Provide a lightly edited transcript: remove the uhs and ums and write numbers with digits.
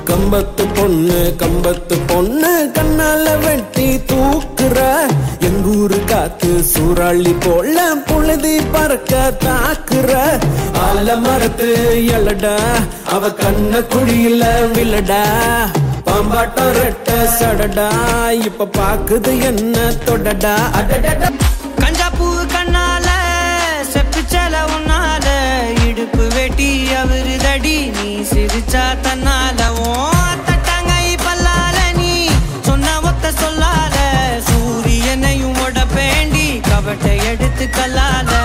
கம்பத்து பொண்ணு கண்ணால வெட்டி தூக்குற எங்கூரு காத்து சூறாளி போல புழுதி பறக்க தாக்குற ஆல மரத்து எலடா அவ கண்ண குழியில விழடா பாம்பாட்டம் ரெட்ட சடடா இப்ப பாக்குது என்ன தொடடா அடடா கஞ்சாப்பூ கண்ணால செப்புச்சல உன்னால இடுப்பு வெட்டி அவரு தடி நீ சிரிச்சா தன்னால தட்டாங்கை பல்லால நீ சொன்ன ஒத்த சொல்லால சூரியனையும் உடப்பேண்டி கவட்டை எடுத்து கல்லால